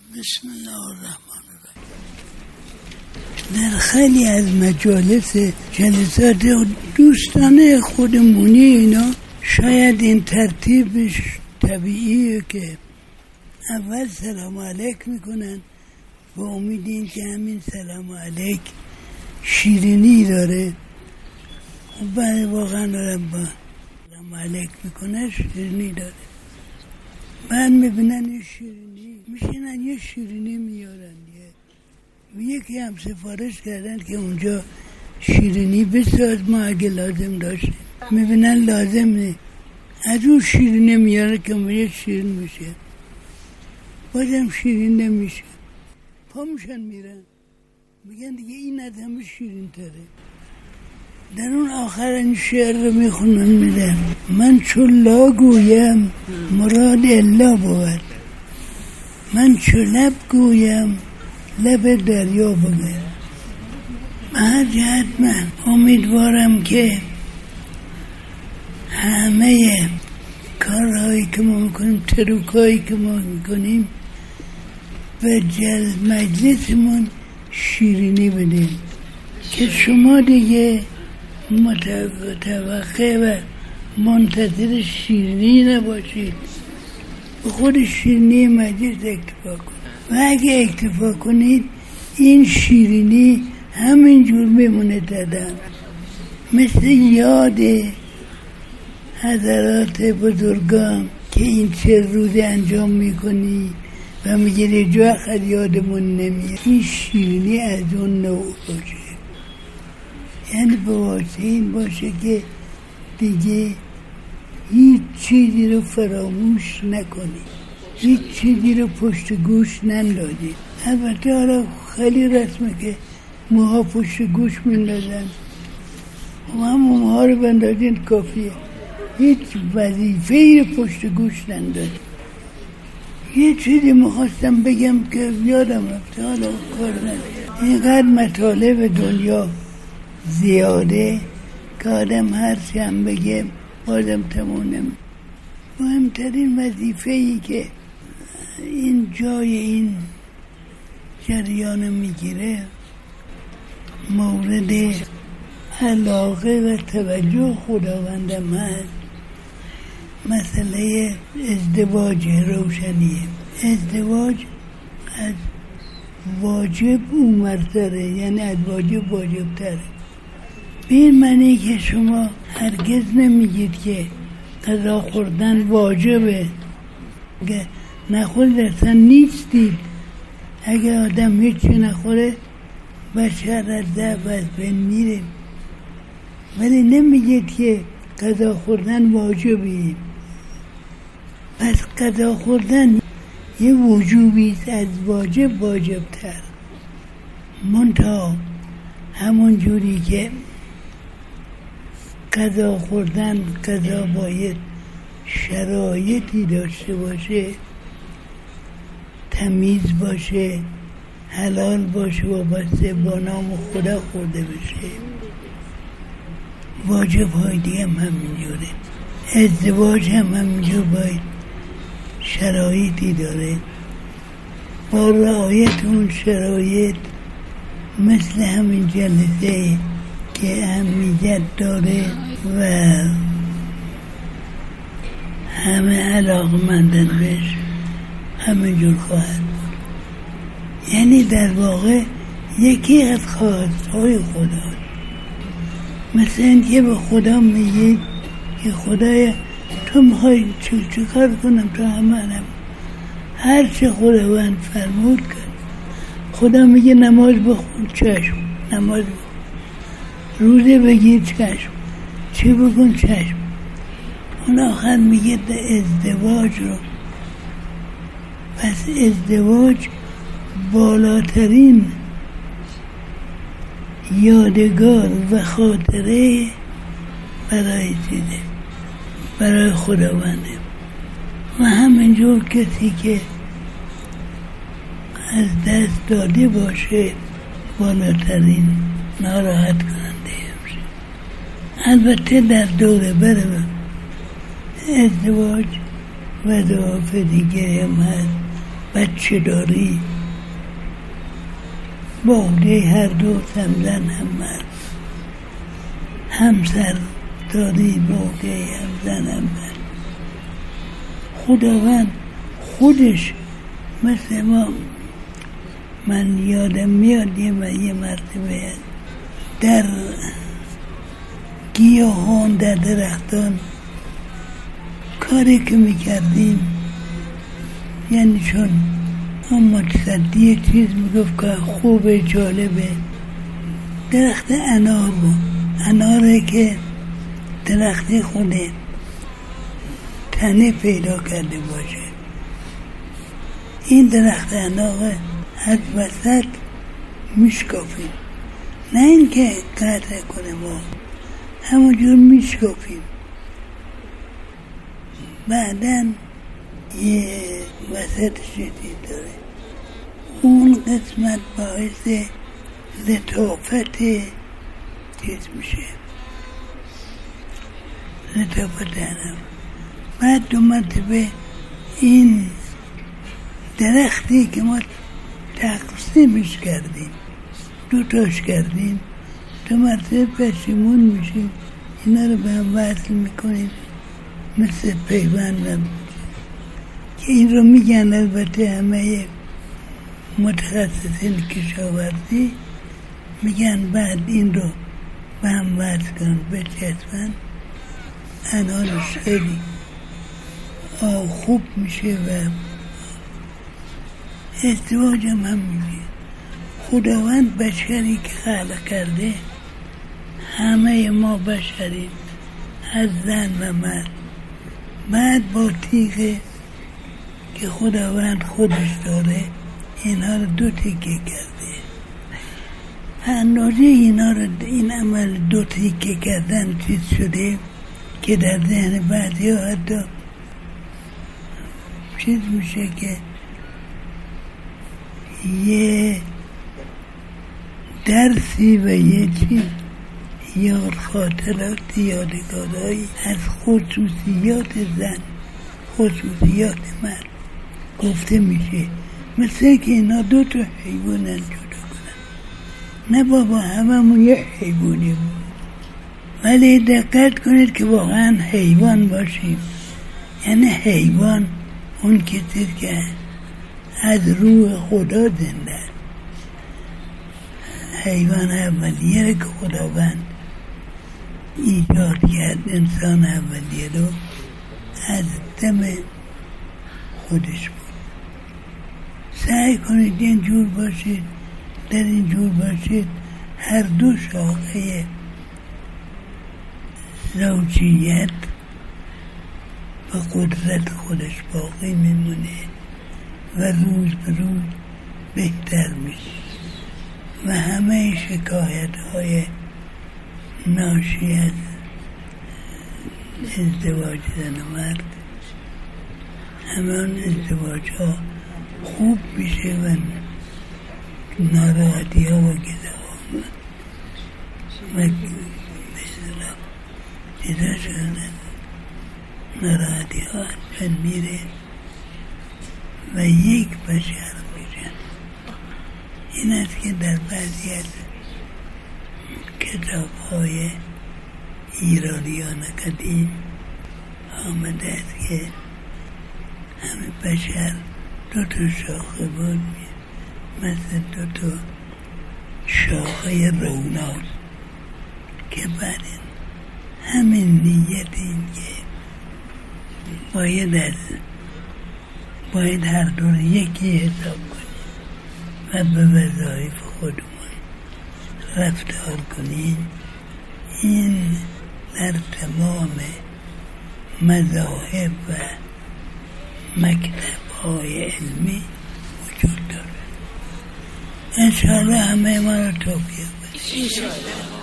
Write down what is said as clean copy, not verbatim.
بسم الله الرحمن الرحیم. در خیلی از مجالس جلسات دوستانه خودمونی اینا شاید این ترتیبش طبیعیه که اول سلام علیک میکنن با امید این که همین سلام علیک شیرینی داره و بعد واقعا دارم با سلام علیک میکنه شیرینی داره. بعد میبینن یه شیرینی میشینن یه شیرینی میارن یکی هم سفارش کردن که اونجا شیرینی بساز ما اگه لازم داشتیم. میبینن لازم نه از اون شیرینی میاره که یک شیرین میشه بازم شیرین نمیشه پا میشن میرن میگن دیگه این از همه شیرین تره. در اون آخر این شعر رو میخونن میدن من چو لا گویم مراد الا بود، من چو لب گویم لب دریا بود. هر جهت من امیدوارم که همه کارهایی که ما میکنیم تروکایی که ما میکنیم به مجلسمون شیرینی بدیم که شما دیگه متوقع و منتظر شیرینی نباشید، به خود شیرینی مجلس اکتفا کنید و اگه اکتفا کنید این شیرینی همینجور میمونه دادن مثل یاد حضرات بزرگان که این چه روزی انجام میکنی و میگه جو اخر یادمون نمیاد. این شیرینی از اون نوع باشه، یعنی به واسه این باشه که دیگه هیچ چیزی رو فراموش نکنی، هیچ چیزی رو پشت گوش نندازی. البته حالا خیلی رسمه که موها پشت گوش میندازن و هم موها رو بندازین کافیه، هیچ وظیفه‌ای رو پشت گوش نندازی. یه چیزی میخواستم بگم که یادم رفته حالا کار ندارم. اینقدر مطالب دنیا زیاده که آدم هرچی هم بگه بازم تموم نمیشه. مهمترین وظیفه‌ای که این جای این جریان میگیره مورد علاقه و توجه خداوندم هست مسئله ازدواج روشنیه. ازدواج از واجب اومرتره، یعنی از واجب واجبتره. به این معنی که شما هرگز نمیگید که غذا خوردن واجبه، اگه نخورید اصلا نیستید. اگه آدم هیچی نخوره بشر از ضعف از بین میره، ولی نمیگید که غذا خوردن واجبه. پس غذا خوردن یه وجوبیست از واجب واجبتر. منتها همون جوری که غذا خوردن غذا باید شرایطی داشته باشه، تمیز باشه، حلال باشه و بسته با نام خدا خورده بشه. واجب های دیگه هم همینجوره. ازدواج هم همینجور باید شرایطی داره، با رعایت اون شرایط مثل همین جلسه که اهمیت داره و همه علاقمندن بهش همینجور خواهد بود. یعنی در واقع یکی از خواستهای خدا، مثل این که به خدا میگید که خدایا تو میخوای چه کار کنم تو عملم هر چه خداوند فرمود کن. خدا میگه نماز بخون، چشم نماز بخون. روزه بگیر، چشم. چه بکن، چشم. اون آخر میگه ازدواج رو. پس ازدواج بالاترین یادگار و خاطره برای چیزه، برای خداونده. و همینجور کسی که از دست داده باشه بالاترین ناراحت کننده میشه. البته در دوره برم ازدواج و ضعاف دیگه هم هست بچه داری، بوده هر دو هم زن هم مرد، همسر داری بوده هم زن هم مرد. خداوند خودش مثل ما، من یادم میاد یه مرتبه در گیاهان در درختان کاری که میکردیم، یعنی چون اما تصدیه چیز میگفت که خوبه جالبه، درخت انار بود، اناره که درخت خوده تنه پیدا کرده باشه. این درخت انار از وسط میشکافیم، نه اینکه قطع کنه، ما همونجور میشکافیم. بعداً یه وسط شدید داره، اون قسمت باعث لطافت چیز میشه، لطافت هم. بعد 2 مرتبه این درختی که ما تقسیمش کردیم، 2 تاش کردیم، 2 مرتبه پشیمون میشیم، اینا رو به هم وصل میکنیم مثل پیوند. که این رو میگن البته همه متخصصین کشاورزی میگن بعد این رو به هم وصل کنن، بچسبن، انارش خیلی خوب میشه. و ازدواج هم میشه. خداوند بشری که خلق کرده، همه ما بشریم، از زن و مرد. بعد با تیغه که خداوند خودش داره اینا رو 2 تیکه کرده. اندازه اینا رو، این عمل 2 تیکه کردن چیز شده که در ذهن بعضی ها حتی چیز میشه که یه درسی و یه چیز یا خاطرات یادگارهایی از خصوصیات زن، خصوصیات مرد گفته میشه. مثل که اینا 2 تا حیوانن جدا کنن. نه بابا، هممون یه حیوانی بود، ولی دقت کنید که واقعا حیوان باشیم. یعنی حیوان اون کسی که از روح خدا زنده، حیوان اولیه که خداوند ایجاد کرد، انسان اولیه رو از دم خودش بود. سعی کنید اینجور باشید، در اینجور باشید، هر 2 شاخه زوجیت و قدرت خودش باقی میمونه و روز به روز بهتر میشه و همه شکایت های ناشی از ازدواج زن و مرد، همان ازدواج ها خوب میشه و ناراحتی ها و گده ها و مثلا چیزا شدن، ناراحتی ها از میره و یک بشر میشن. این است که در بعضی از کتاب های ایرانیان قدیم آمده است که همه بشر 2 تا شاخه بود، مثل 2 تا شاخه روناست که بعد همین نیت این که باید هر 2 رو یکی حساب کنیم و به وظایف خودمون رفتار کنیم. این در تمام مذاهب و مکتب‌های علمی وجود داره. انشاءالله همه ما رو توفیق بده.